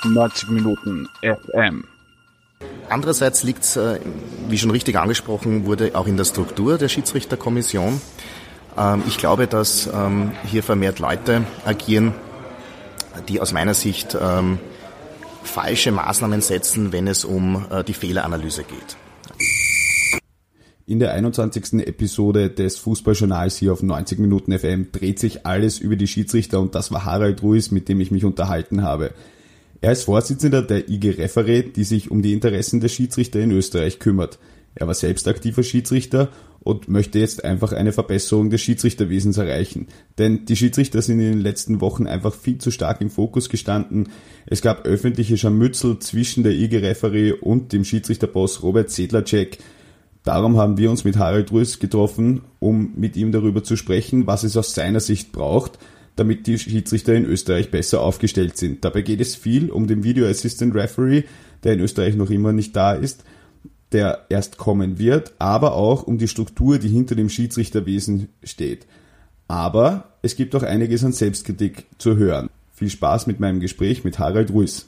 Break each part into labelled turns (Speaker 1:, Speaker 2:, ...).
Speaker 1: 90 Minuten FM.
Speaker 2: Andererseits liegt es, wie schon richtig angesprochen wurde, auch in der Struktur der Schiedsrichterkommission. Ich glaube, dass hier vermehrt Leute agieren, die aus meiner Sicht falsche Maßnahmen setzen, wenn es um die Fehleranalyse geht.
Speaker 3: In der 21. Episode des Fußballjournals hier auf 90 Minuten FM dreht sich alles über die Schiedsrichter und das war Harald Ruiz, mit dem ich mich unterhalten habe. Er ist Vorsitzender der IG Referee, die sich um die Interessen der Schiedsrichter in Österreich kümmert. Er war selbst aktiver Schiedsrichter und möchte jetzt einfach eine Verbesserung des Schiedsrichterwesens erreichen. Denn die Schiedsrichter sind in den letzten Wochen einfach viel zu stark im Fokus gestanden. Es gab öffentliche Scharmützel zwischen der IG Referee und dem Schiedsrichterboss Robert Sedlacek. Darum haben wir uns mit Harald Ruiz getroffen, um mit ihm darüber zu sprechen, was es aus seiner Sicht braucht, damit die Schiedsrichter in Österreich besser aufgestellt sind. Dabei geht es viel um den Video Assistant Referee, der in Österreich noch immer nicht da ist, der erst kommen wird, aber auch um die Struktur, die hinter dem Schiedsrichterwesen steht. Aber es gibt auch einiges an Selbstkritik zu hören. Viel Spaß mit meinem Gespräch mit Harald Ruiz.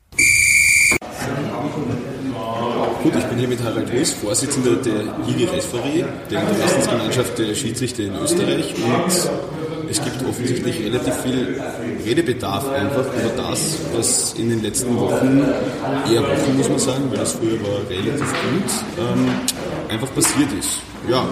Speaker 4: Gut, ich bin hier mit Harald Ruiz, Vorsitzender der IG Referee, der Interessensgemeinschaft der Schiedsrichter in Österreich, und es gibt offensichtlich relativ viel Redebedarf einfach über das, was in den letzten Wochen, eher Wochen muss man sagen, weil das früher war relativ gut, einfach passiert ist. Ja,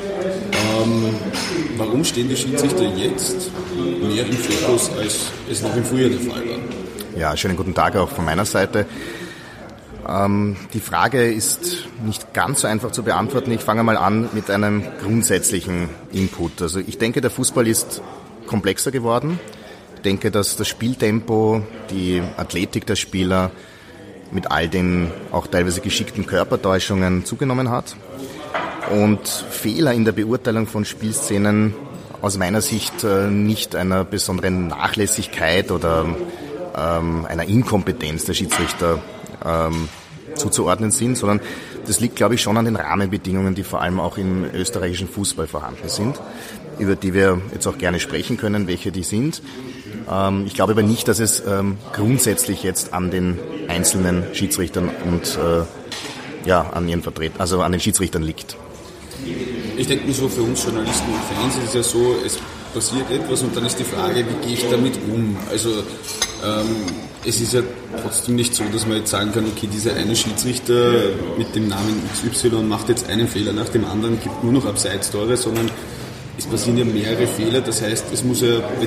Speaker 4: warum stehen die Schiedsrichter jetzt mehr im Fokus, als es noch im Frühjahr der Fall war?
Speaker 2: Ja, schönen guten Tag auch von meiner Seite. Die Frage ist nicht ganz so einfach zu beantworten. Ich fange mal an mit einem grundsätzlichen Input. Also ich denke, der Fußball ist komplexer geworden. Ich denke, dass das Spieltempo, die Athletik der Spieler mit all den auch teilweise geschickten Körpertäuschungen zugenommen hat. Und Fehler in der Beurteilung von Spielszenen aus meiner Sicht nicht einer besonderen Nachlässigkeit oder einer Inkompetenz der Schiedsrichter zuzuordnen sind, sondern das liegt, glaube ich, schon an den Rahmenbedingungen, die vor allem auch im österreichischen Fußball vorhanden sind, über die wir jetzt auch gerne sprechen können, welche die sind. Ich glaube aber nicht, dass es grundsätzlich jetzt an den einzelnen Schiedsrichtern und an ihren an den Schiedsrichtern liegt.
Speaker 4: Ich denke mir so, für uns Journalisten und Fans ist es ja so, es passiert etwas und dann ist die Frage, wie gehe ich damit um? Also es ist ja trotzdem nicht so, dass man jetzt sagen kann, okay, dieser eine Schiedsrichter mit dem Namen XY macht jetzt einen Fehler nach dem anderen, gibt nur noch Abseits-Tore, sondern es passieren ja mehrere Fehler. Das heißt, es muss ja bei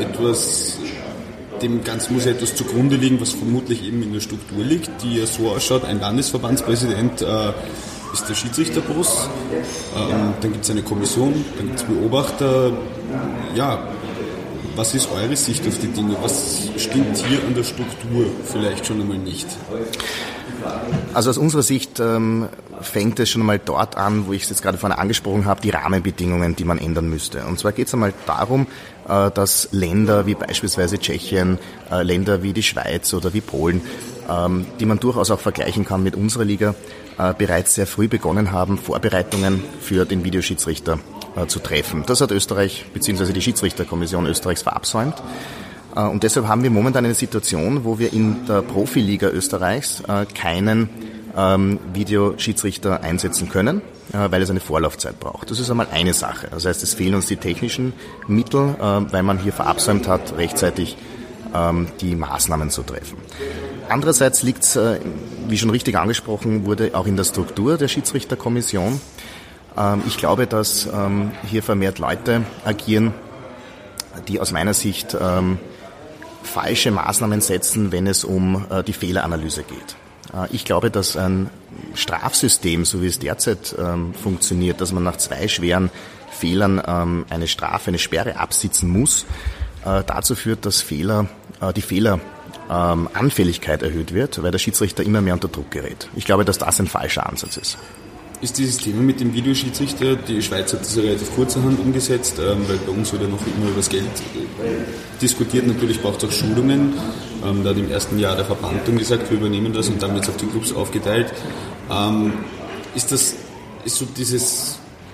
Speaker 4: dem Ganzen muss ja etwas zugrunde liegen, was vermutlich eben in der Struktur liegt, die ja so ausschaut. Ein Landesverbandspräsident ist der Schiedsrichterboss, dann gibt es eine Kommission, dann gibt es Beobachter. Ja, was ist eure Sicht auf die Dinge? Was stimmt hier an der Struktur vielleicht schon einmal nicht?
Speaker 2: Also aus unserer Sicht fängt es schon einmal dort an, wo ich es jetzt gerade vorhin angesprochen habe, die Rahmenbedingungen, die man ändern müsste. Und zwar geht es einmal darum, dass Länder wie beispielsweise Tschechien, Länder wie die Schweiz oder wie Polen, die man durchaus auch vergleichen kann mit unserer Liga, bereits sehr früh begonnen haben, Vorbereitungen für den Videoschiedsrichter zu treffen. Das hat Österreich bzw. die Schiedsrichterkommission Österreichs verabsäumt. Und deshalb haben wir momentan eine Situation, wo wir in der Profiliga Österreichs keinen Videoschiedsrichter einsetzen können, weil es eine Vorlaufzeit braucht. Das ist einmal eine Sache. Das heißt, es fehlen uns die technischen Mittel, weil man hier verabsäumt hat, rechtzeitig die Maßnahmen zu treffen. Andererseits liegt es, wie schon richtig angesprochen wurde, auch in der Struktur der Schiedsrichterkommission. Ich glaube, dass hier vermehrt Leute agieren, die aus meiner Sicht falsche Maßnahmen setzen, wenn es um die Fehleranalyse geht. Ich glaube, dass ein Strafsystem, so wie es derzeit funktioniert, dass man nach 2 schweren Fehlern eine Strafe, eine Sperre absitzen muss, dazu führt, dass die Fehleranfälligkeit erhöht wird, weil der Schiedsrichter immer mehr unter Druck gerät. Ich glaube, dass das ein falscher Ansatz ist.
Speaker 4: Ist dieses Thema mit dem Videoschiedsrichter, die Schweiz hat das ja relativ kurzerhand umgesetzt, weil bei uns wird ja noch immer über das Geld diskutiert. Natürlich braucht es auch Schulungen. Da hat im ersten Jahr der Verband dann gesagt, wir übernehmen das, und dann wird es auf die Clubs aufgeteilt. Ist so dieses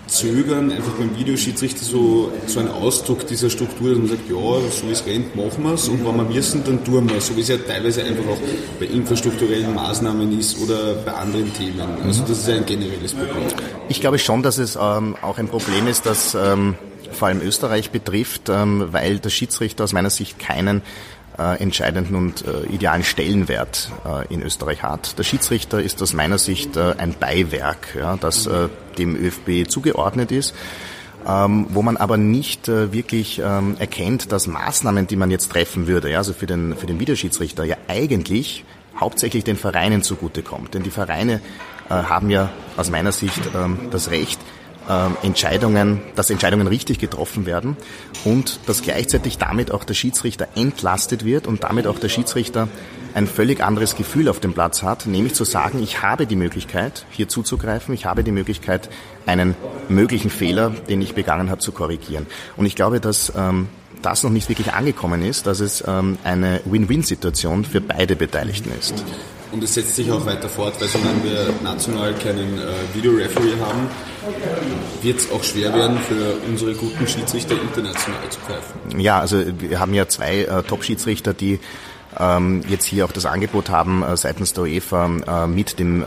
Speaker 4: Zögern einfach beim Videoschiedsrichter so ein Ausdruck dieser Struktur, dass man sagt, ja, so wie es rennt, machen wir es und wenn wir müssen, dann tun wir es. So wie es ja teilweise einfach auch bei infrastrukturellen Maßnahmen ist oder bei anderen Themen. Also das ist ein generelles Problem.
Speaker 2: Ich glaube schon, dass es auch ein Problem ist, das vor allem Österreich betrifft, weil der Schiedsrichter aus meiner Sicht keinen entscheidenden und idealen Stellenwert in Österreich hat. Der Schiedsrichter ist aus meiner Sicht ein Beiwerk, ja, das dem ÖFB zugeordnet ist, wo man aber nicht wirklich erkennt, dass Maßnahmen, die man jetzt treffen würde, ja, also für den Videoschiedsrichter, ja eigentlich hauptsächlich den Vereinen zugutekommt. Denn die Vereine haben ja aus meiner Sicht das Recht, dass Entscheidungen richtig getroffen werden und dass gleichzeitig damit auch der Schiedsrichter entlastet wird und damit auch der Schiedsrichter ein völlig anderes Gefühl auf dem Platz hat, nämlich zu sagen, ich habe die Möglichkeit, hier zuzugreifen, ich habe die Möglichkeit, einen möglichen Fehler, den ich begangen habe, zu korrigieren. Und ich glaube, dass das noch nicht wirklich angekommen ist, dass es eine Win-Win-Situation für beide Beteiligten ist.
Speaker 4: Und es setzt sich auch weiter fort, weil solange wir national keinen Videoreferee haben, wird es auch schwer werden, für unsere guten Schiedsrichter international zu greifen.
Speaker 2: Ja, also wir haben ja 2 Top-Schiedsrichter, die jetzt hier auch das Angebot haben, seitens der UEFA mit dem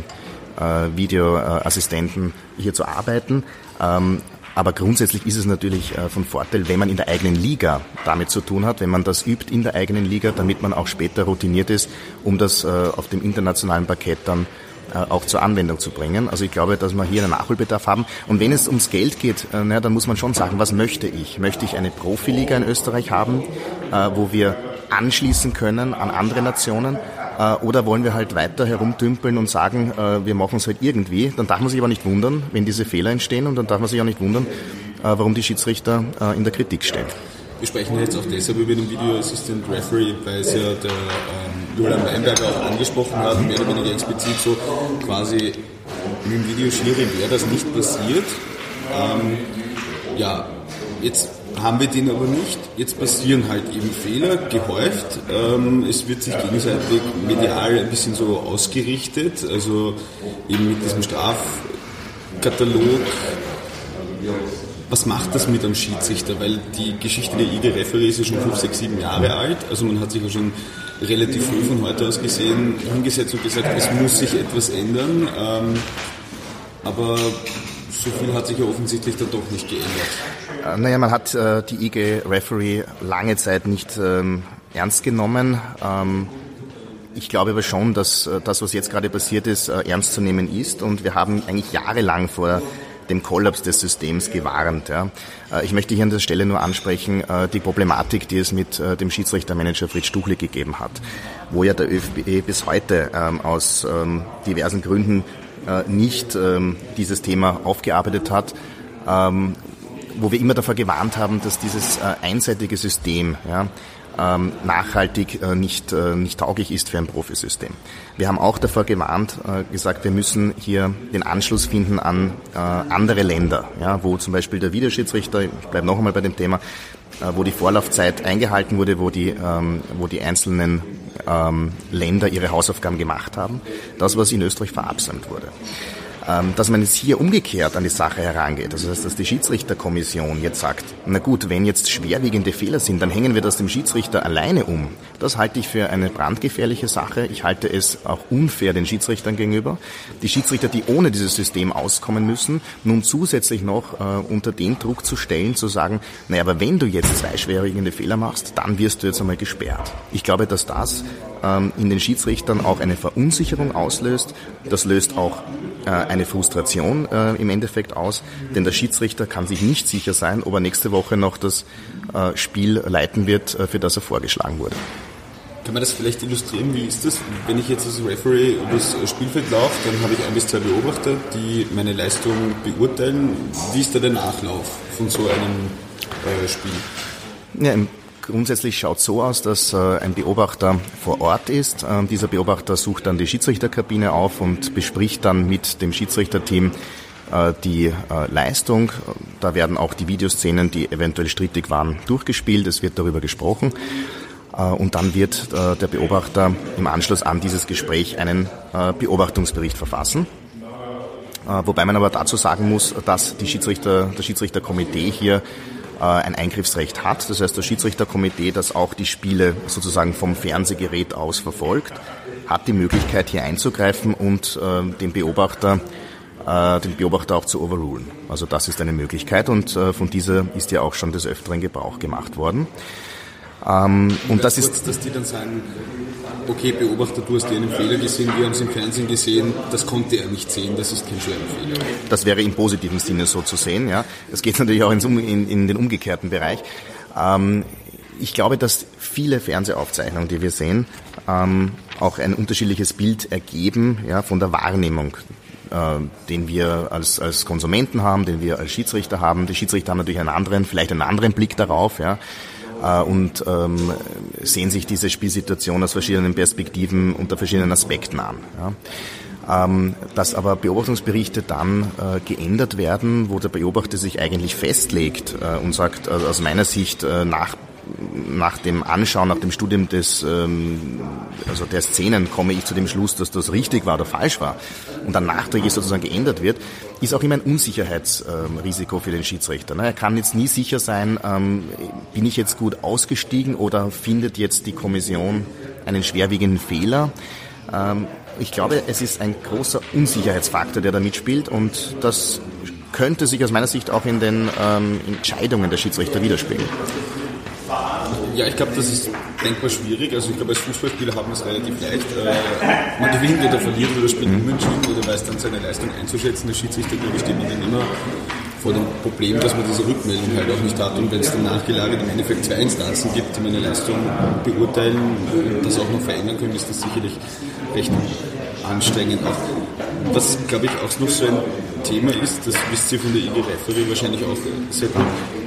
Speaker 2: Videoassistenten hier zu arbeiten. Aber grundsätzlich ist es natürlich von Vorteil, wenn man in der eigenen Liga damit zu tun hat, wenn man das übt in der eigenen Liga, damit man auch später routiniert ist, um das auf dem internationalen Parkett dann auch zur Anwendung zu bringen. Also ich glaube, dass wir hier einen Nachholbedarf haben. Und wenn es ums Geld geht, dann muss man schon sagen, was möchte ich? Möchte ich eine Profiliga in Österreich haben, wo wir anschließen können an andere Nationen? Oder wollen wir halt weiter herumdümpeln und sagen, wir machen es halt irgendwie? Dann darf man sich aber nicht wundern, wenn diese Fehler entstehen, und dann darf man sich auch nicht wundern, warum die Schiedsrichter in der Kritik stehen.
Speaker 4: Wir sprechen jetzt auch deshalb über den Video Assistant Referee, weil es ja der Julian Weinberger auch angesprochen hat, mehr oder weniger explizit so quasi mit dem Videoschiri wäre das nicht passiert. Jetzt haben wir den aber nicht. Jetzt passieren halt eben Fehler, gehäuft. Es wird sich gegenseitig medial ein bisschen so ausgerichtet, also eben mit diesem Strafkatalog. Was macht das mit einem Schiedsrichter? Weil die Geschichte der IG-Referee ist ja schon 5, 6, 7 Jahre alt. Also man hat sich ja schon relativ früh von heute aus gesehen hingesetzt und gesagt, es muss sich etwas ändern. Aber so viel hat sich ja offensichtlich dann doch nicht geändert.
Speaker 2: Man hat die IG-Referee lange Zeit nicht ernst genommen. Ich glaube aber schon, dass das, was jetzt gerade passiert ist, ernst zu nehmen ist. Und wir haben eigentlich jahrelang vor dem Kollaps des Systems gewarnt. Ja. Ich möchte hier an der Stelle nur ansprechen, die Problematik, die es mit dem Schiedsrichtermanager Fritz Stuchli gegeben hat, wo ja der ÖFB bis heute aus diversen Gründen nicht dieses Thema aufgearbeitet hat, wo wir immer davor gewarnt haben, dass dieses einseitige System nachhaltig nicht tauglich ist für ein Profisystem. Wir haben auch davor gewarnt, gesagt, wir müssen hier den Anschluss finden an andere Länder, wo zum Beispiel der Videoschiedsrichter, ich bleibe noch einmal bei dem Thema, wo die Vorlaufzeit eingehalten wurde, wo die einzelnen Länder ihre Hausaufgaben gemacht haben, das, was in Österreich verabsäumt wurde. Dass man jetzt hier umgekehrt an die Sache herangeht, also dass die Schiedsrichterkommission jetzt sagt, na gut, wenn jetzt schwerwiegende Fehler sind, dann hängen wir das dem Schiedsrichter alleine um. Das halte ich für eine brandgefährliche Sache. Ich halte es auch unfair den Schiedsrichtern gegenüber. Die Schiedsrichter, die ohne dieses System auskommen müssen, nun zusätzlich noch unter den Druck zu stellen, zu sagen, naja, aber wenn du jetzt 2 schwerwiegende Fehler machst, dann wirst du jetzt einmal gesperrt. Ich glaube, dass das in den Schiedsrichtern auch eine Verunsicherung auslöst. Das löst auch eine Frustration im Endeffekt aus, denn der Schiedsrichter kann sich nicht sicher sein, ob er nächste Woche noch das Spiel leiten wird, für das er vorgeschlagen wurde.
Speaker 4: Kann man das vielleicht illustrieren? Wie ist das? Wenn ich jetzt als Referee übers Spielfeld laufe, dann habe ich 1 bis 2 Beobachter, die meine Leistung beurteilen. Wie ist da der Nachlauf von so einem Spiel?
Speaker 2: Ja, grundsätzlich schaut es so aus, dass ein Beobachter vor Ort ist. Dieser Beobachter sucht dann die Schiedsrichterkabine auf und bespricht dann mit dem Schiedsrichterteam die Leistung. Da werden auch die Videoszenen, die eventuell strittig waren, durchgespielt. Es wird darüber gesprochen. Und dann wird der Beobachter im Anschluss an dieses Gespräch einen Beobachtungsbericht verfassen. Wobei man aber dazu sagen muss, dass das Schiedsrichterkomitee hier ein Eingriffsrecht hat. Das heißt, das Schiedsrichterkomitee, das auch die Spiele sozusagen vom Fernsehgerät aus verfolgt, hat die Möglichkeit, hier einzugreifen und den Beobachter auch zu overrulen. Also das ist eine Möglichkeit und von dieser ist ja auch schon des Öfteren Gebrauch gemacht worden. Und das ist,
Speaker 4: dass die dann sagen, okay, Beobachter, du hast hier einen Fehler gesehen, wir haben es im Fernsehen gesehen, das konnte er nicht sehen, das ist kein schwerer Fehler.
Speaker 2: Das wäre im positiven Sinne so zu sehen, ja. Es geht natürlich auch in den umgekehrten Bereich. Ich glaube, dass viele Fernsehaufzeichnungen, die wir sehen, auch ein unterschiedliches Bild ergeben, ja, von der Wahrnehmung, den wir als Konsumenten haben, den wir als Schiedsrichter haben. Die Schiedsrichter haben natürlich vielleicht einen anderen Blick darauf, ja, und sehen sich diese Spielsituation aus verschiedenen Perspektiven unter verschiedenen Aspekten an. Ja. Dass aber Beobachtungsberichte dann geändert werden, wo der Beobachter sich eigentlich festlegt und sagt, also aus meiner Sicht nach dem Anschauen, nach dem Studium der Szenen komme ich zu dem Schluss, dass das richtig war oder falsch war und dann nachträglich sozusagen geändert wird, ist auch immer ein Unsicherheitsrisiko für den Schiedsrichter. Er kann jetzt nie sicher sein, bin ich jetzt gut ausgestiegen oder findet jetzt die Kommission einen schwerwiegenden Fehler. Ich glaube, es ist ein großer Unsicherheitsfaktor, der da mitspielt und das könnte sich aus meiner Sicht auch in den Entscheidungen der Schiedsrichter widerspiegeln.
Speaker 4: Ja, ich glaube, das ist denkbar schwierig. Also ich glaube, als Fußballspieler haben wir es relativ leicht. Man gewinnt oder verliert oder spielt unentschieden oder weiß dann seine Leistung einzuschätzen. Der Schiedsrichter, glaube ich, steht man dann immer vor dem Problem, dass man diese Rückmeldung halt auch nicht hat. Und wenn es dann nachgelagert im Endeffekt 2 Instanzen gibt, die meine Leistung beurteilen und das auch noch verändern können, ist das sicherlich recht anstrengend. Auch, was, glaube ich, auch noch so ein Thema ist, das wisst ihr von der IG Referee wahrscheinlich auch sehr gut,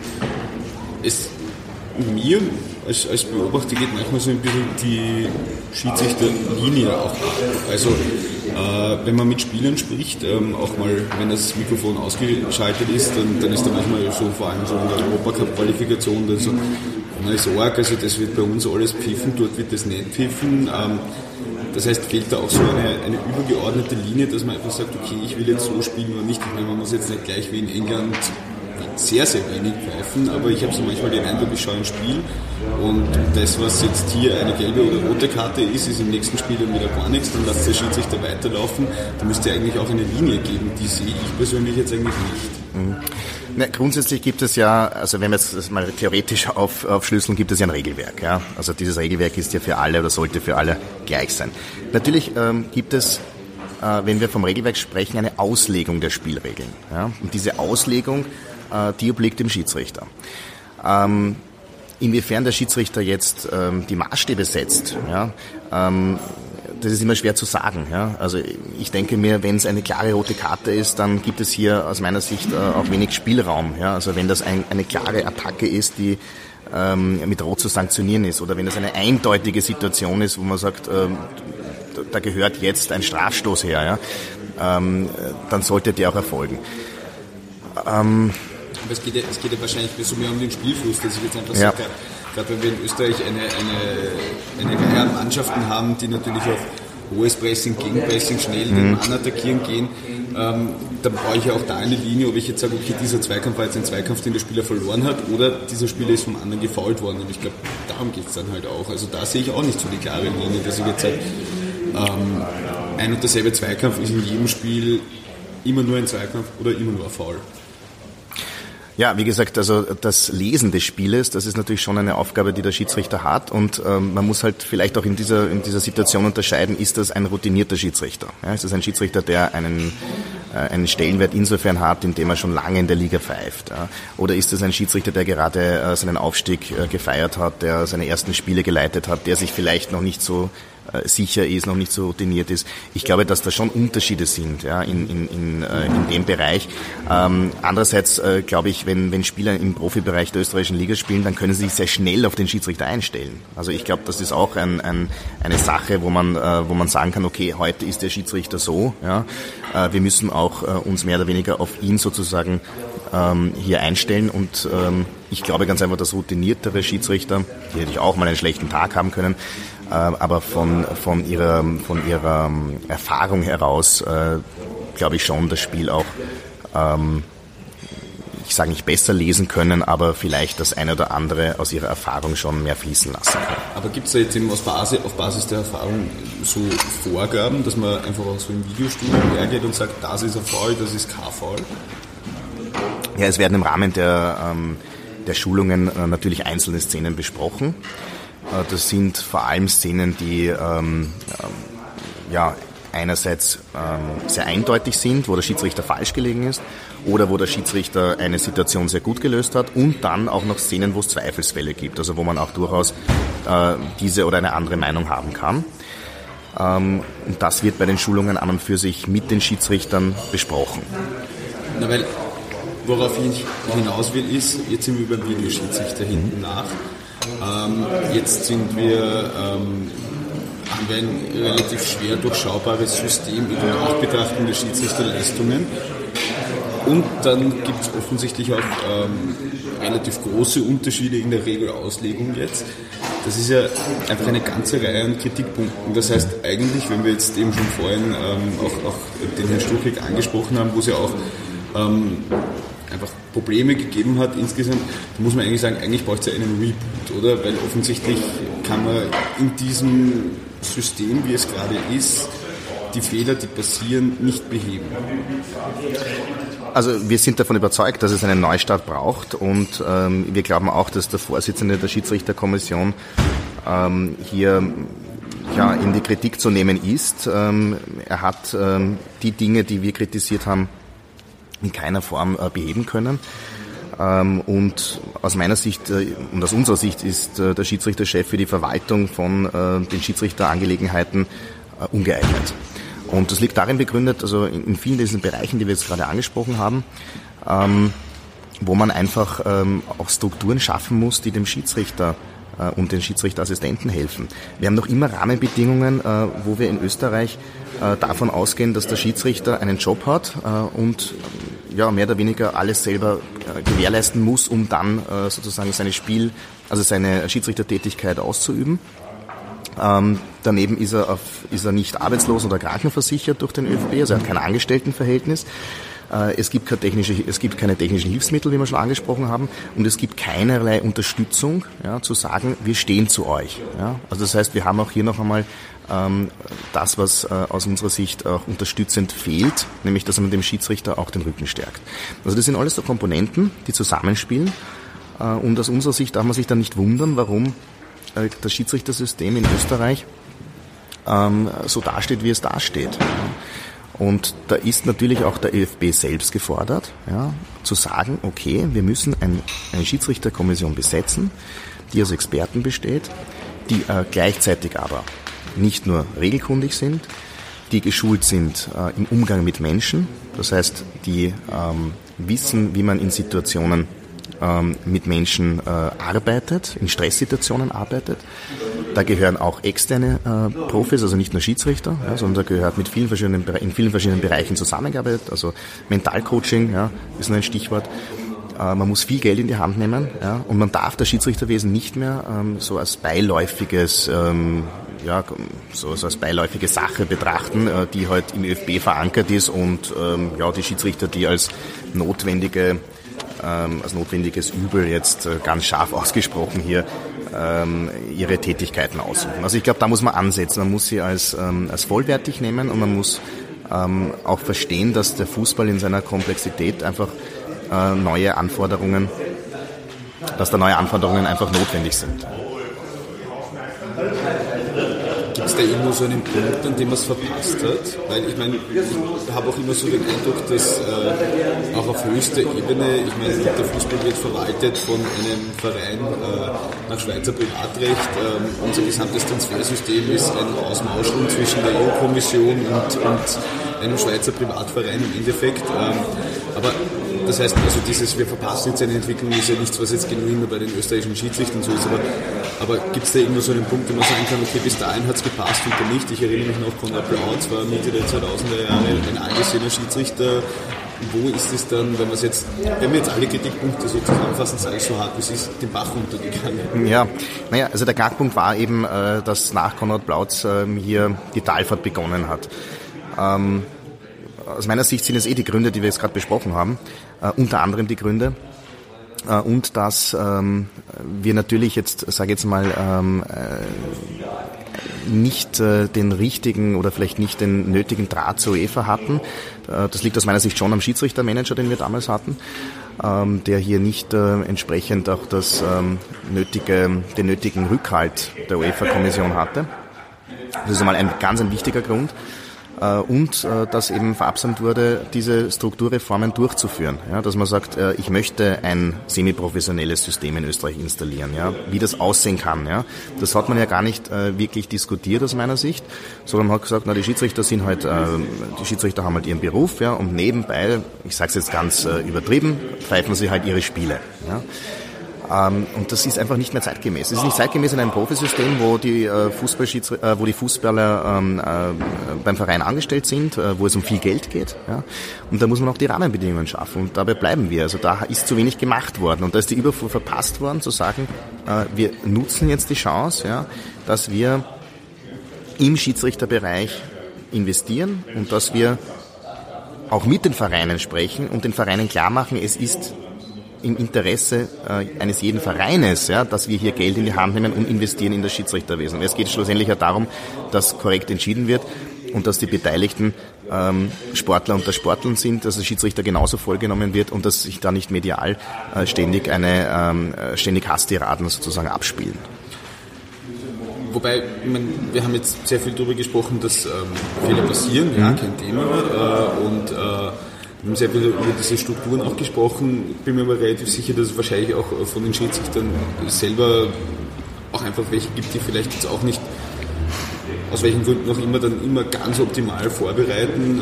Speaker 4: mir als Beobachter geht manchmal so ein bisschen die Schiedsrichterlinie auch ab. Also wenn man mit Spielern spricht, auch mal wenn das Mikrofon ausgeschaltet ist, dann ist da manchmal so, vor allem so in der Europacup-Qualifikation, dann so, na ist arg, also das wird bei uns alles pfiffen, dort wird das nicht pfiffen. Das heißt, fehlt da auch so eine übergeordnete Linie, dass man einfach sagt, okay, ich will jetzt so spielen oder nicht. Ich meine, man muss jetzt nicht gleich wie in England sehr, sehr wenig pfeifen, aber ich habe so manchmal den Eindruck, ich schaue ein Spiel und das, was jetzt hier eine gelbe oder rote Karte ist im nächsten Spiel dann wieder gar nichts, dann lässt der Schiedsrichter weiterlaufen. Da müsste eigentlich auch eine Linie geben, die sehe ich persönlich jetzt eigentlich nicht.
Speaker 2: Na, grundsätzlich gibt es ja, also wenn wir jetzt das mal theoretisch aufschlüsseln, gibt es ja ein Regelwerk. Ja? Also dieses Regelwerk ist ja für alle oder sollte für alle gleich sein. Natürlich gibt es, wenn wir vom Regelwerk sprechen, eine Auslegung der Spielregeln. Ja? Und diese Auslegung, die obliegt dem Schiedsrichter. Inwiefern der Schiedsrichter jetzt die Maßstäbe setzt, ja, das ist immer schwer zu sagen. Ja. Also ich denke mir, wenn es eine klare rote Karte ist, dann gibt es hier aus meiner Sicht auch wenig Spielraum. Ja. Also wenn das eine klare Attacke ist, die mit Rot zu sanktionieren ist, oder wenn es eine eindeutige Situation ist, wo man sagt, da gehört jetzt ein Strafstoß her, ja, dann sollte der auch erfolgen.
Speaker 4: Aber es geht ja wahrscheinlich so mehr um den Spielfluss, dass ich jetzt einfach sage, gerade wenn wir in Österreich eine Reihe an Mannschaften haben, die natürlich auf hohes Pressing, Gegenpressing, schnell den Mann attackieren gehen, dann brauche ich ja auch da eine Linie, ob ich jetzt sage, okay, dieser Zweikampf war jetzt ein Zweikampf, den der Spieler verloren hat, oder dieser Spieler ist vom anderen gefoult worden. Und ich glaube, darum geht es dann halt auch. Also da sehe ich auch nicht so die klare Linie, dass ich jetzt sage, ein und derselbe Zweikampf ist in jedem Spiel immer nur ein Zweikampf oder immer nur ein Foul.
Speaker 2: Ja, wie gesagt, also das Lesen des Spieles, das ist natürlich schon eine Aufgabe, die der Schiedsrichter hat, und man muss halt vielleicht auch in dieser Situation unterscheiden, ist das ein routinierter Schiedsrichter? Ja, ist das ein Schiedsrichter, der einen Stellenwert insofern hat, indem er schon lange in der Liga pfeift? Ja? Oder ist das ein Schiedsrichter, der gerade seinen Aufstieg gefeiert hat, der seine ersten Spiele geleitet hat, der sich vielleicht noch nicht so sicher ist, noch nicht so routiniert ist? Ich glaube, dass da schon Unterschiede sind, ja, in dem Bereich. Andererseits glaube ich, wenn Spieler im Profibereich der österreichischen Liga spielen, dann können sie sich sehr schnell auf den Schiedsrichter einstellen. Also ich glaube, das ist auch eine Sache, wo man sagen kann, okay, heute ist der Schiedsrichter so, ja, wir müssen auch uns mehr oder weniger auf ihn sozusagen hier einstellen, und ich glaube ganz einfach, dass routiniertere Schiedsrichter, die natürlich auch mal einen schlechten Tag haben können, aber von ihrer Erfahrung heraus glaube ich, schon das Spiel auch, ich sage nicht besser lesen können, aber vielleicht das eine oder andere aus ihrer Erfahrung schon mehr fließen lassen können.
Speaker 4: Aber gibt es da jetzt eben auf Basis der Erfahrung so Vorgaben, dass man einfach auch so im Videostudio hergeht und sagt, das ist ein Foul, das ist kein Foul?
Speaker 2: Ja, es werden im Rahmen der Schulungen natürlich einzelne Szenen besprochen. Das sind vor allem Szenen, die einerseits sehr eindeutig sind, wo der Schiedsrichter falsch gelegen ist oder wo der Schiedsrichter eine Situation sehr gut gelöst hat, und dann auch noch Szenen, wo es Zweifelsfälle gibt, also wo man auch durchaus diese oder eine andere Meinung haben kann. Und das wird bei den Schulungen an und für sich mit den Schiedsrichtern besprochen.
Speaker 4: Na, weil worauf ich hinaus will, ist, jetzt sind wir beim Videoschiedsrichter hinten nach. Jetzt haben wir ein relativ schwer durchschaubares System in der Nachbetrachtung der Schiedsrichterleistungen. Und dann gibt es offensichtlich auch relativ große Unterschiede in der Regelauslegung jetzt. Das ist ja einfach eine ganze Reihe an Kritikpunkten. Das heißt eigentlich, wenn wir jetzt eben schon vorhin auch den Herrn Struchig angesprochen haben, wo es ja auch einfach Probleme gegeben hat insgesamt, da muss man eigentlich sagen, eigentlich braucht es ja einen Reboot, oder? Weil offensichtlich kann man in diesem System, wie es gerade ist, die Fehler, die passieren, nicht beheben.
Speaker 2: Also wir sind davon überzeugt, dass es einen Neustart braucht, und wir glauben auch, dass der Vorsitzende der Schiedsrichterkommission hier in die Kritik zu nehmen ist. Er hat die Dinge, die wir kritisiert haben, in keiner Form beheben können. Und aus meiner Sicht und aus unserer Sicht ist der Schiedsrichterchef für die Verwaltung von den Schiedsrichterangelegenheiten ungeeignet. Und das liegt darin begründet, also in vielen diesen Bereichen, die wir jetzt gerade angesprochen haben, wo man einfach auch Strukturen schaffen muss, die dem Schiedsrichter und den Schiedsrichterassistenten helfen. Wir haben noch immer Rahmenbedingungen, wo wir in Österreich davon ausgehen, dass der Schiedsrichter einen Job hat und mehr oder weniger alles selber gewährleisten muss, um dann sozusagen seine Schiedsrichtertätigkeit auszuüben. Daneben ist er nicht arbeitslos oder krankenversichert durch den ÖFB, also er hat kein Angestelltenverhältnis. Es gibt keine technischen Hilfsmittel, wie wir schon angesprochen haben, und es gibt keinerlei Unterstützung, zu sagen, wir stehen zu euch. Ja? Also das heißt, wir haben auch hier noch einmal das, was aus unserer Sicht auch unterstützend fehlt, nämlich, dass man dem Schiedsrichter auch den Rücken stärkt. Also das sind alles so Komponenten, die zusammenspielen, und aus unserer Sicht darf man sich dann nicht wundern, warum das Schiedsrichtersystem in Österreich so dasteht, wie es dasteht. Und da ist natürlich auch der ÖFB selbst gefordert, zu sagen, okay, wir müssen eine Schiedsrichterkommission besetzen, die aus Experten besteht, die gleichzeitig aber nicht nur regelkundig sind, die geschult sind im Umgang mit Menschen, das heißt, die wissen, wie man in Situationen mit Menschen arbeitet, in Stresssituationen arbeitet. Da gehören auch externe Profis, also nicht nur Schiedsrichter, sondern da gehört in vielen verschiedenen Bereichen zusammengearbeitet, also Mentalcoaching ist nur ein Stichwort. Man muss viel Geld in die Hand nehmen, und man darf das Schiedsrichterwesen nicht mehr so als beiläufige Sache betrachten, die halt im ÖFB verankert ist und die Schiedsrichter, die als notwendiges Übel jetzt ganz scharf ausgesprochen hier ihre Tätigkeiten ausüben. Also ich glaube, da muss man ansetzen. Man muss sie als vollwertig nehmen, und man muss auch verstehen, dass der Fußball in seiner Komplexität einfach neue Anforderungen einfach notwendig sind.
Speaker 4: Gibt es da irgendwo so einen Punkt, an dem man es verpasst hat? Weil ich meine, ich habe auch immer so den Eindruck, dass auch auf höchster Ebene, ich meine, der Fußball wird verwaltet von einem Verein nach Schweizer Privatrecht. Unser gesamtes Transfersystem ist ein Ausmauscheln zwischen der EU-Kommission und einem Schweizer Privatverein im Endeffekt. Aber das heißt, also wir verpassen jetzt eine Entwicklung, ist ja nichts, was jetzt genuin nur bei den österreichischen Schiedsrichtern so ist, aber gibt es da irgendwo so einen Punkt, wo man sagen kann, okay, bis dahin hat es gepasst und dann nicht? Ich erinnere mich noch, Konrad Plautz war Mitte der 2000er Jahre ein angesehener Schiedsrichter. Wo ist es dann, wenn wir jetzt alle Kritikpunkte so zusammenfassen, sage ich so hart, wie es ist, den Bach runtergegangen?
Speaker 2: Ja, also der Knackpunkt war eben, dass nach Konrad Plautz hier die Talfahrt begonnen hat. aus meiner Sicht sind es die Gründe, die wir jetzt gerade besprochen haben, unter anderem die Gründe. Und dass wir natürlich jetzt, sage ich jetzt mal, nicht den richtigen oder vielleicht nicht den nötigen Draht zur UEFA hatten. Das liegt aus meiner Sicht schon am Schiedsrichtermanager, den wir damals hatten, der hier nicht entsprechend auch den nötigen Rückhalt der UEFA-Kommission hatte. Das ist einmal ein wichtiger Grund. Und dass eben verabsäumt wurde, diese Strukturreformen durchzuführen. Ja, dass man sagt, ich möchte ein semi-professionelles System in Österreich installieren. Ja, wie das aussehen kann. Ja, das hat man ja gar nicht wirklich diskutiert aus meiner Sicht, sondern man hat gesagt, die Schiedsrichter sind halt, die Schiedsrichter haben halt ihren Beruf, ja, und nebenbei, ich sage es jetzt ganz übertrieben, pfeifen sie halt ihre Spiele. Ja. Und das ist einfach nicht mehr zeitgemäß. Es ist nicht zeitgemäß in einem Profisystem, wo die Fußballer beim Verein angestellt sind, wo es um viel Geld geht. Ja? Und da muss man auch die Rahmenbedingungen schaffen. Und dabei bleiben wir. Also da ist zu wenig gemacht worden. Und da ist die Überfuhr verpasst worden, zu sagen, wir nutzen jetzt die Chance, ja, dass wir im Schiedsrichterbereich investieren und dass wir auch mit den Vereinen sprechen und den Vereinen klar machen, es ist im Interesse eines jeden Vereines, ja, dass wir hier Geld in die Hand nehmen und investieren in das Schiedsrichterwesen. Es geht schlussendlich ja darum, dass korrekt entschieden wird und dass die Beteiligten Sportler unter Sportlern sind, dass der Schiedsrichter genauso vollgenommen wird und dass sich da nicht medial ständig Hasstiraden sozusagen abspielen.
Speaker 4: Wobei, wir haben jetzt sehr viel darüber gesprochen, dass Fehler passieren, ja, kein Thema, und wir haben sehr viel über diese Strukturen auch gesprochen. Bin mir aber relativ sicher, dass es wahrscheinlich auch von den Schiedsrichtern selber auch einfach welche gibt, die vielleicht jetzt auch nicht, aus welchen Gründen auch immer, dann immer ganz optimal vorbereiten.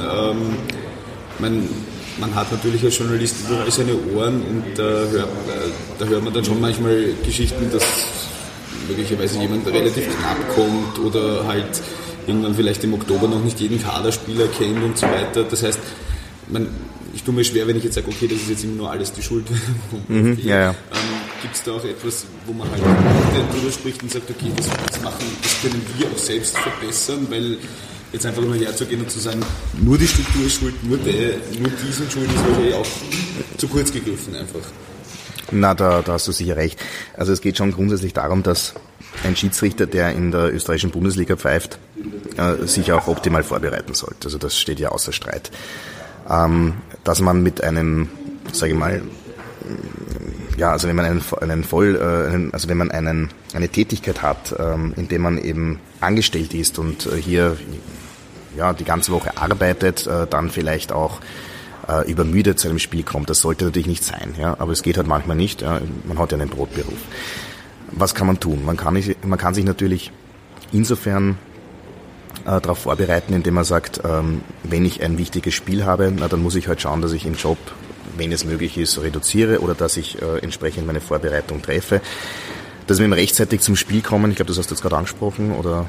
Speaker 4: Man hat natürlich als Journalist überall seine Ohren und da hört man dann schon manchmal Geschichten, dass möglicherweise jemand relativ knapp kommt oder halt irgendwann vielleicht im Oktober noch nicht jeden Kaderspieler kennt und so weiter. Das heißt, ich tue mir schwer, wenn ich jetzt sage, okay, das ist jetzt immer nur alles die Schuld.
Speaker 2: Ja.
Speaker 4: Gibt es da auch etwas, wo man halt drüber spricht und sagt, okay, das können wir auch selbst verbessern, weil jetzt einfach nur herzugehen und zu sagen, nur die Struktur ist schuld, nur diesen Schuld ist wahrscheinlich auch zu kurz gegriffen einfach.
Speaker 2: Na, da hast du sicher recht. Also es geht schon grundsätzlich darum, dass ein Schiedsrichter, der in der österreichischen Bundesliga pfeift, sich auch optimal vorbereiten sollte. Also das steht ja außer Streit. Dass man mit einem, sage ich mal, ja, also wenn man wenn man eine Tätigkeit hat, in der man eben angestellt ist und hier ja die ganze Woche arbeitet, dann vielleicht auch übermüdet zu einem Spiel kommt, das sollte natürlich nicht sein, ja, aber es geht halt manchmal nicht, ja, man hat ja einen Brotberuf. Was kann man tun? Man kann sich natürlich insofern darauf vorbereiten, indem man sagt, wenn ich ein wichtiges Spiel habe, dann muss ich halt schauen, dass ich im Job, wenn es möglich ist, reduziere oder dass ich entsprechend meine Vorbereitung treffe. Dass wir rechtzeitig zum Spiel kommen, ich glaube, das hast du jetzt gerade angesprochen, oder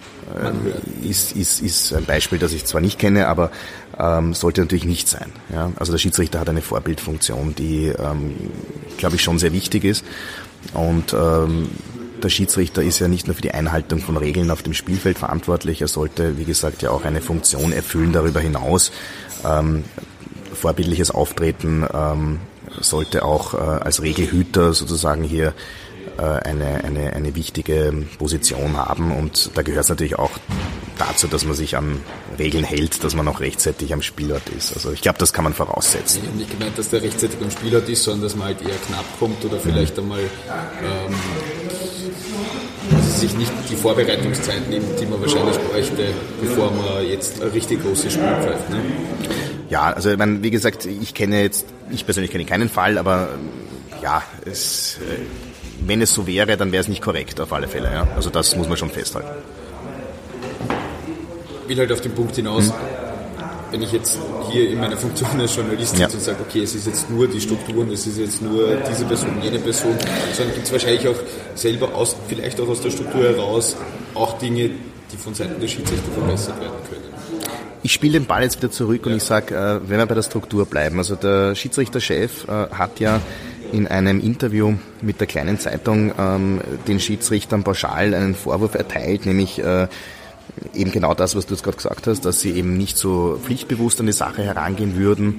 Speaker 2: ist ein Beispiel, das ich zwar nicht kenne, aber sollte natürlich nicht sein. Ja? Also der Schiedsrichter hat eine Vorbildfunktion, die, glaube ich, schon sehr wichtig ist. Und der Schiedsrichter ist ja nicht nur für die Einhaltung von Regeln auf dem Spielfeld verantwortlich, er sollte, wie gesagt, ja auch eine Funktion erfüllen darüber hinaus. Vorbildliches Auftreten sollte auch als Regelhüter sozusagen hier eine wichtige Position haben, und da gehört es natürlich auch dazu, dass man sich an Regeln hält, dass man auch rechtzeitig am Spielort ist. Also ich glaube, das kann man voraussetzen.
Speaker 4: Ich habe nicht gemeint, dass der rechtzeitig am Spielort ist, sondern dass man halt eher knapp kommt oder vielleicht einmal sich nicht die Vorbereitungszeit nimmt, die man wahrscheinlich bräuchte, bevor man jetzt ein richtig großes Spiel pfeift. Ne?
Speaker 2: Ja, also ich meine, wie gesagt, ich persönlich kenne keinen Fall, aber ja, wenn es so wäre, dann wäre es nicht korrekt auf alle Fälle. Ja? Also das muss man schon festhalten.
Speaker 4: Ich will halt auf den Punkt hinaus, wenn ich jetzt hier in meiner Funktion als Journalist sitze und sage, okay, es ist jetzt nur die Strukturen, es ist jetzt nur diese Person, jene Person, sondern gibt es wahrscheinlich auch selber vielleicht auch aus der Struktur heraus auch Dinge, die von Seiten der Schiedsrichter verbessert werden können.
Speaker 2: Ich spiele den Ball jetzt wieder zurück und ich sage, wenn wir bei der Struktur bleiben, also der Schiedsrichterchef hat ja in einem Interview mit der kleinen Zeitung den Schiedsrichtern pauschal einen Vorwurf erteilt, nämlich eben genau das, was du jetzt gerade gesagt hast, dass sie eben nicht so pflichtbewusst an die Sache herangehen würden.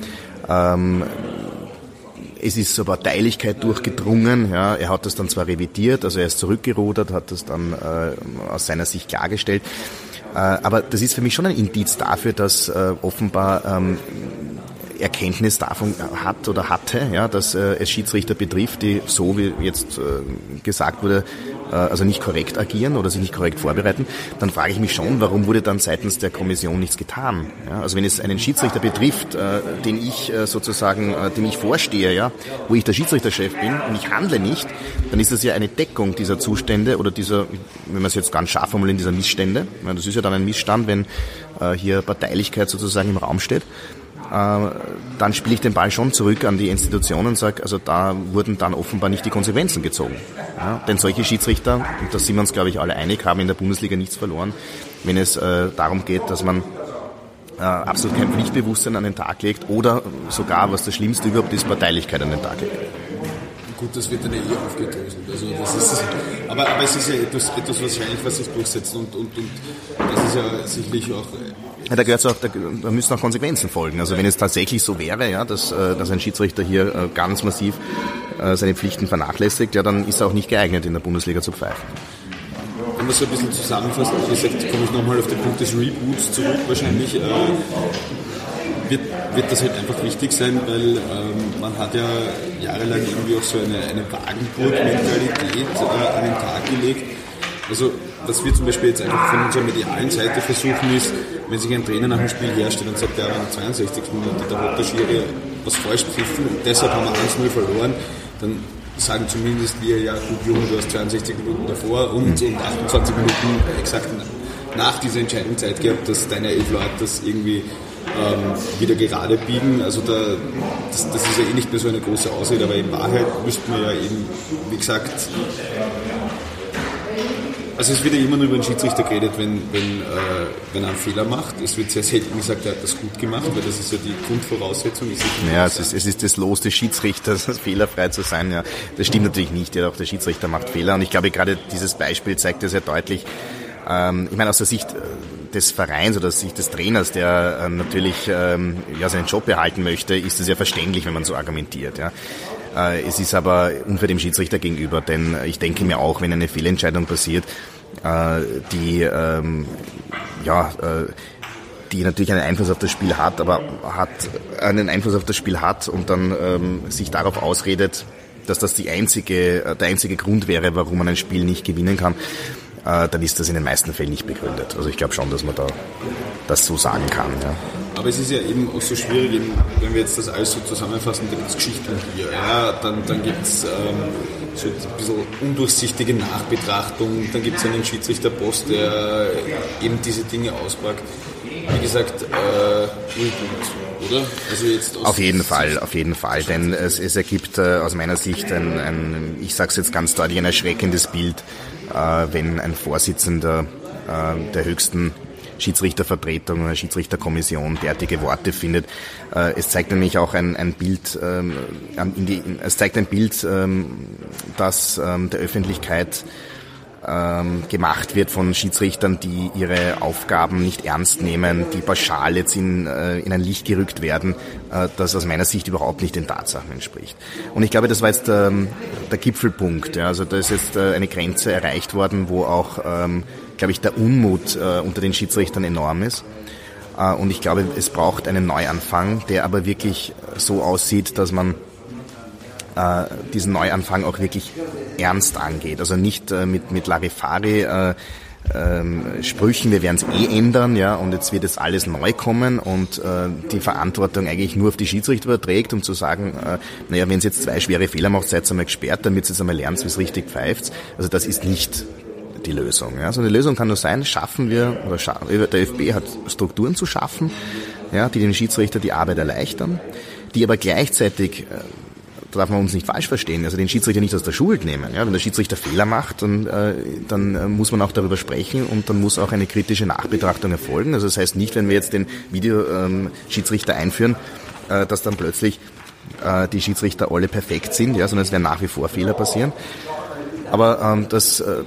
Speaker 2: Es ist so Parteilichkeit durchgedrungen. Ja. Er hat das dann zwar revidiert, also er ist zurückgerudert, hat das dann aus seiner Sicht klargestellt. Aber das ist für mich schon ein Indiz dafür, dass offenbar Erkenntnis davon hat oder hatte, ja, dass es Schiedsrichter betrifft, die so wie jetzt gesagt wurde, also nicht korrekt agieren oder sich nicht korrekt vorbereiten. Dann frage ich mich schon, warum wurde dann seitens der Kommission nichts getan? Ja, also wenn es einen Schiedsrichter betrifft, den ich dem ich vorstehe, ja, wo ich der Schiedsrichterchef bin und ich handle nicht, dann ist das ja eine Deckung dieser Zustände oder dieser, wenn man es jetzt ganz scharf formulieren, dieser Missstände. Ja, das ist ja dann ein Missstand, wenn hier Parteilichkeit sozusagen im Raum steht. Dann spiele ich den Ball schon zurück an die Institutionen und sage, also da wurden dann offenbar nicht die Konsequenzen gezogen. Ja, denn solche Schiedsrichter, und da sind wir uns, glaube ich, alle einig, haben in der Bundesliga nichts verloren, wenn es darum geht, dass man absolut kein Pflichtbewusstsein an den Tag legt oder sogar, was das Schlimmste überhaupt ist, Parteilichkeit an den Tag legt.
Speaker 4: Gut, das wird dann aufgedröselt. Also das ist, aber es ist ja etwas wahrscheinlich, was sich durchsetzt und das ist ja sicherlich auch...
Speaker 2: Ja, da müssen auch Konsequenzen folgen. Also wenn es tatsächlich so wäre, ja, dass ein Schiedsrichter hier ganz massiv seine Pflichten vernachlässigt, ja, dann ist er auch nicht geeignet, in der Bundesliga zu pfeifen.
Speaker 4: Wenn man so ein bisschen zusammenfasst, wie gesagt, komme ich nochmal auf den Punkt des Reboots zurück. Wahrscheinlich wird das halt einfach wichtig sein, weil man hat ja jahrelang irgendwie auch so eine Wagenburg-Mentalität an den Tag gelegt. Also was wir zum Beispiel jetzt einfach von unserer medialen Seite versuchen ist, wenn sich ein Trainer nach dem Spiel herstellt und sagt, ja, in der 62. Minute, da hat der Schiri was falsch pfiffen und deshalb haben wir 1-0 verloren, dann sagen zumindest wir, ja gut Junge, du hast 62 Minuten davor und 28 Minuten exakt nach dieser Entscheidung Zeit gehabt, dass deine 11 Leute das irgendwie wieder gerade biegen. Also das ist ja eh nicht mehr so eine große Ausrede, aber in Wahrheit müsste man ja eben, wie gesagt, also es wird ja immer nur über den Schiedsrichter geredet, wenn er einen Fehler macht. Es wird sehr selten gesagt, er hat das gut gemacht, weil das ist ja die Grundvoraussetzung.
Speaker 2: Ja, es ist das Los des Schiedsrichters, fehlerfrei zu sein. Ja, das stimmt natürlich nicht. Ja, auch der Schiedsrichter macht Fehler. Und ich glaube, gerade dieses Beispiel zeigt ja sehr deutlich, ich meine, aus der Sicht des Vereins oder aus der Sicht des Trainers, der natürlich seinen Job behalten möchte, ist es ja verständlich, wenn man so argumentiert. Ja. Es ist aber unfair dem Schiedsrichter gegenüber, denn ich denke mir auch, wenn eine Fehlentscheidung passiert, die natürlich einen Einfluss auf das Spiel hat, aber einen Einfluss auf das Spiel hat und dann sich darauf ausredet, dass das der einzige Grund wäre, warum man ein Spiel nicht gewinnen kann, dann ist das in den meisten Fällen nicht begründet. Also ich glaube schon, dass man da das so sagen kann. Ja.
Speaker 4: Aber es ist ja eben auch so schwierig, wenn wir jetzt das alles so zusammenfassen, da gibt es Geschichten hier, ja, dann gibt es so ein bisschen undurchsichtige Nachbetrachtung, dann gibt es einen Schiedsrichterpost, der eben diese Dinge auspackt. Wie gesagt, Reboot, oder? Also jetzt
Speaker 2: auf jeden Fall, denn es ergibt aus meiner Sicht ich sage es jetzt ganz deutlich, ein erschreckendes Bild, wenn ein Vorsitzender der höchsten Schiedsrichtervertretung oder Schiedsrichterkommission derartige Worte findet. Es zeigt nämlich auch ein Bild, das der Öffentlichkeit gemacht wird von Schiedsrichtern, die ihre Aufgaben nicht ernst nehmen, die pauschal jetzt in ein Licht gerückt werden, das aus meiner Sicht überhaupt nicht den Tatsachen entspricht. Und ich glaube, das war jetzt der Gipfelpunkt. Ja, also da ist jetzt eine Grenze erreicht worden, wo auch, glaube ich, der Unmut unter den Schiedsrichtern enorm ist. Und ich glaube, es braucht einen Neuanfang, der aber wirklich so aussieht, dass man diesen Neuanfang auch wirklich ernst angeht. Also nicht mit Larifari Sprüchen, wir werden es ändern, ja, und jetzt wird es alles neu kommen und die Verantwortung eigentlich nur auf die Schiedsrichter überträgt, um zu sagen, wenn es jetzt 2 schwere Fehler macht, seid ihr einmal gesperrt, damit ihr jetzt einmal lernt, wie es richtig pfeift. Also das ist nicht die Lösung. Ja. So eine Lösung kann nur sein, der ÖFB hat Strukturen zu schaffen, ja, die dem Schiedsrichter die Arbeit erleichtern, die aber gleichzeitig darf man uns nicht falsch verstehen, also den Schiedsrichter nicht aus der Schuld nehmen. Ja, wenn der Schiedsrichter Fehler macht, dann muss man auch darüber sprechen und dann muss auch eine kritische Nachbetrachtung erfolgen. Also das heißt nicht, wenn wir jetzt den Videoschiedsrichter einführen, dass dann plötzlich die Schiedsrichter alle perfekt sind, ja, sondern es werden nach wie vor Fehler passieren. Aber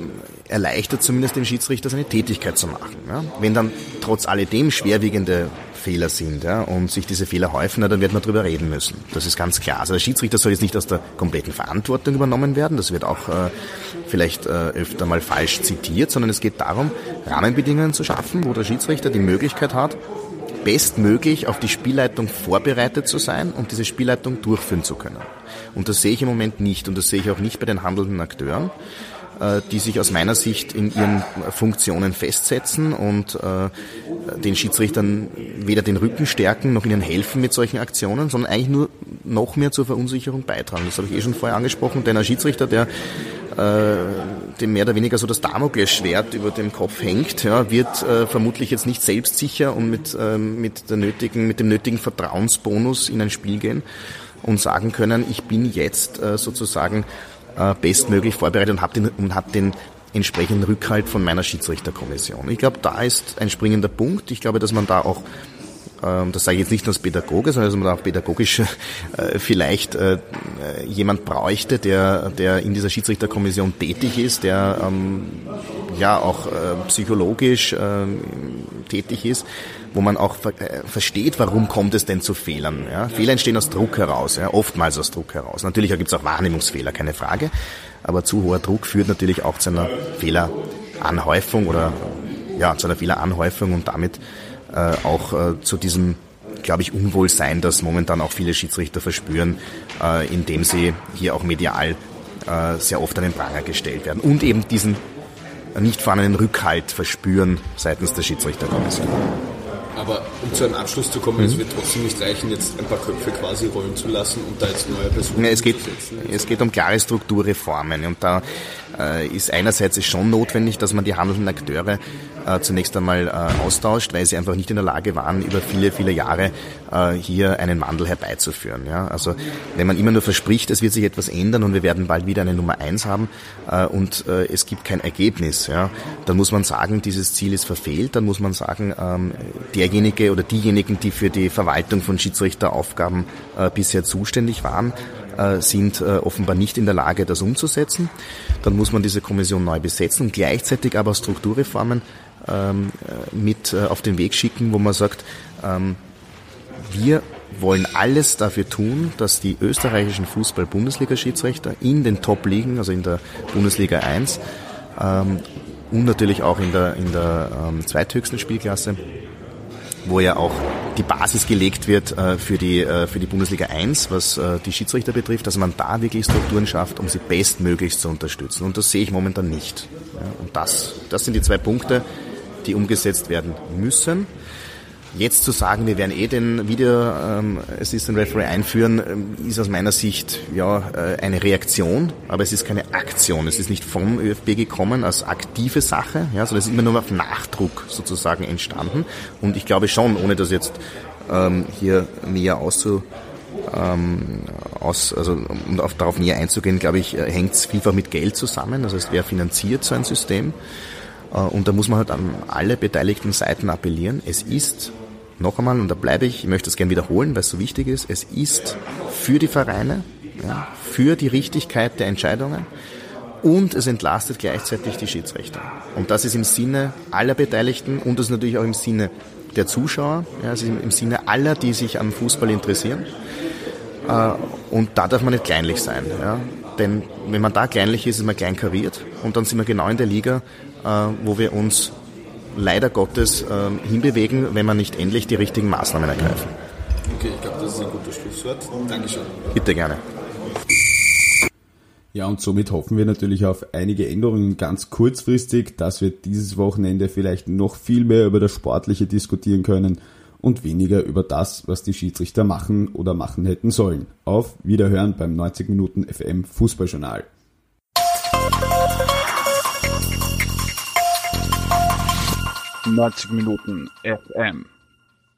Speaker 2: erleichtert zumindest dem Schiedsrichter seine Tätigkeit zu machen. Ja. Wenn dann trotz alledem schwerwiegende Fehler sind, ja, und sich diese Fehler häufen, dann wird man drüber reden müssen. Das ist ganz klar. Also der Schiedsrichter soll jetzt nicht aus der kompletten Verantwortung übernommen werden, das wird auch vielleicht öfter mal falsch zitiert, sondern es geht darum, Rahmenbedingungen zu schaffen, wo der Schiedsrichter die Möglichkeit hat, bestmöglich auf die Spielleitung vorbereitet zu sein und diese Spielleitung durchführen zu können. Und das sehe ich im Moment nicht und das sehe ich auch nicht bei den handelnden Akteuren, die sich aus meiner Sicht in ihren Funktionen festsetzen und den Schiedsrichtern weder den Rücken stärken noch ihnen helfen mit solchen Aktionen, sondern eigentlich nur noch mehr zur Verunsicherung beitragen. Das habe ich schon vorher angesprochen, denn ein Schiedsrichter, der dem mehr oder weniger so das Damoklesschwert über dem Kopf hängt, ja, wird vermutlich jetzt nicht selbstsicher und mit dem nötigen Vertrauensbonus in ein Spiel gehen und sagen können, ich bin jetzt sozusagen bestmöglich vorbereitet und hab den entsprechenden Rückhalt von meiner Schiedsrichterkommission. Ich glaube, da ist ein springender Punkt. Ich glaube, dass man da auch, das sage ich jetzt nicht nur als Pädagoge, sondern dass man da auch pädagogisch vielleicht jemand bräuchte, der in dieser Schiedsrichterkommission tätig ist, der auch psychologisch tätig ist, wo man auch versteht, warum kommt es denn zu Fehlern. Ja? Fehler entstehen aus Druck heraus, ja? Oftmals aus Druck heraus. Natürlich gibt es auch Wahrnehmungsfehler, keine Frage, aber zu hoher Druck führt natürlich auch zu einer Fehleranhäufung und damit auch zu diesem, glaube ich, Unwohlsein, das momentan auch viele Schiedsrichter verspüren, indem sie hier auch medial sehr oft an den Pranger gestellt werden und eben diesen nicht vorhandenen Rückhalt verspüren seitens der Schiedsrichterkommission.
Speaker 4: Aber um zu einem Abschluss zu kommen, es wird trotzdem nicht reichen, jetzt ein paar Köpfe quasi rollen zu lassen und da jetzt neue Personen
Speaker 2: zu setzen. Es geht um klare Strukturreformen und da ist einerseits schon notwendig, dass man die handelnden Akteure zunächst einmal austauscht, weil sie einfach nicht in der Lage waren, über viele, viele Jahre hier einen Wandel herbeizuführen. Ja? Also wenn man immer nur verspricht, es wird sich etwas ändern und wir werden bald wieder eine Nummer 1 haben und es gibt kein Ergebnis, ja, dann muss man sagen, dieses Ziel ist verfehlt, dann muss man sagen, derjenige oder diejenigen, die für die Verwaltung von Schiedsrichteraufgaben bisher zuständig waren, sind offenbar nicht in der Lage, das umzusetzen. Dann muss man diese Kommission neu besetzen und gleichzeitig aber Strukturreformen mit auf den Weg schicken, wo man sagt, wir wollen alles dafür tun, dass die österreichischen Fußball-Bundesliga-Schiedsrichter in den Top-Ligen, also in der Bundesliga 1 und natürlich auch in der zweithöchsten Spielklasse, wo ja auch die Basis gelegt wird für die Bundesliga 1, was die Schiedsrichter betrifft, dass man da wirklich Strukturen schafft, um sie bestmöglichst zu unterstützen. Und das sehe ich momentan nicht. Ja, und das sind die 2 Punkte, die umgesetzt werden müssen. Jetzt zu sagen, wir werden den Video Assistant Referee einführen, ist aus meiner Sicht eine Reaktion, aber es ist keine Aktion. Es ist nicht vom ÖFB gekommen als aktive Sache, sondern es ist immer nur auf Nachdruck sozusagen entstanden. Und ich glaube schon, ohne das jetzt hier näher darauf näher einzugehen, glaube ich, hängt es vielfach mit Geld zusammen. Das heißt, wer finanziert so ein System? Und da muss man halt an alle beteiligten Seiten appellieren. Es ist, noch einmal, und da bleibe ich möchte es gerne wiederholen, weil es so wichtig ist, es ist für die Vereine, für die Richtigkeit der Entscheidungen und es entlastet gleichzeitig die Schiedsrichter. Und das ist im Sinne aller Beteiligten und das ist natürlich auch im Sinne der Zuschauer, es ist im Sinne aller, die sich am Fußball interessieren. Und da darf man nicht kleinlich sein. Ja? Denn wenn man da kleinlich ist man kleinkariert und dann sind wir genau in der Liga, wo wir uns leider Gottes hinbewegen, wenn wir nicht endlich die richtigen Maßnahmen ergreifen.
Speaker 4: Okay, ich glaube, das ist ein gutes Schlusswort. Dankeschön.
Speaker 2: Bitte gerne.
Speaker 3: Ja, und somit hoffen wir natürlich auf einige Änderungen ganz kurzfristig, dass wir dieses Wochenende vielleicht noch viel mehr über das Sportliche diskutieren können und weniger über das, was die Schiedsrichter machen oder machen hätten sollen. Auf Wiederhören beim 90 Minuten FM Fußballjournal.
Speaker 1: »90 Minuten FM«